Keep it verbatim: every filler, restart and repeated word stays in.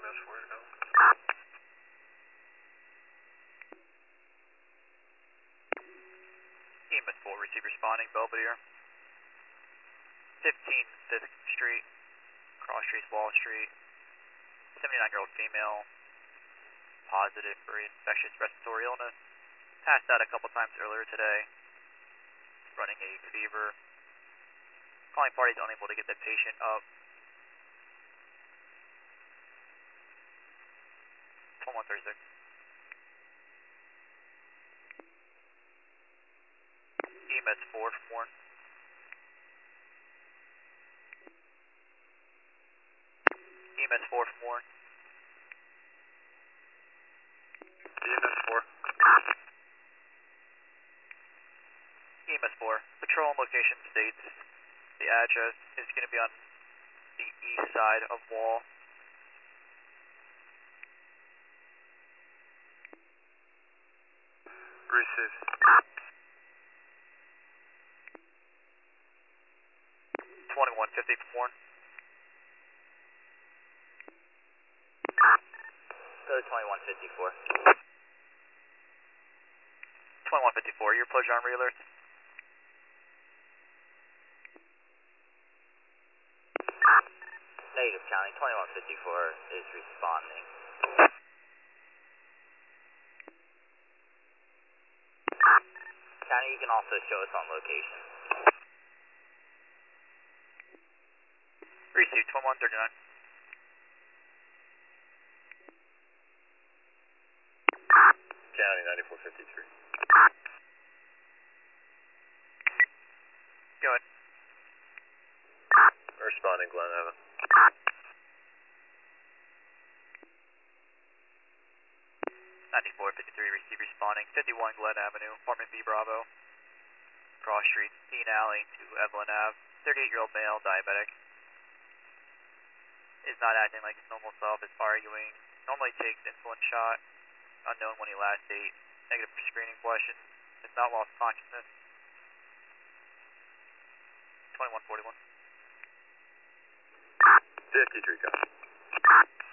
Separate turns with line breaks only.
M S four to go.
E M S four, receive responding, Belvedere. fifteen fifth Street, Cross Street, Wall Street. seventy-nine-year-old female, positive for infectious respiratory illness. Passed out a couple times earlier today, running a fever. Calling parties unable to get the patient up. twenty-one thirty-six. E M S four from Warren. E M S four from Warren.
E M S four.
E M S four. Patrol and location states the address is going to be on the east side of Wall.
Receive.
twenty-one fifty from Warren.
Go to twenty-one fifty-four.
twenty-one fifty-four, your pleasure on re-alert.
Negative County, twenty-one fifty-four is responding. County, you can also show us on location.
Receive twenty-one thirty-nine.
County ninety-four fifty-three.
Go ahead.
Responding Glen Evan.
ninety-four fifty-three, receive responding. fifty-one Glen Avenue, apartment B Bravo. Cross Street, Dean Alley to Evelyn Ave. thirty-eight-year-old male, diabetic. Is not acting like his normal self, is arguing. Normally takes insulin shot. Unknown when he last ate. Negative for screening questions. Has not lost consciousness. twenty-one forty-one.
fifty-three, copy.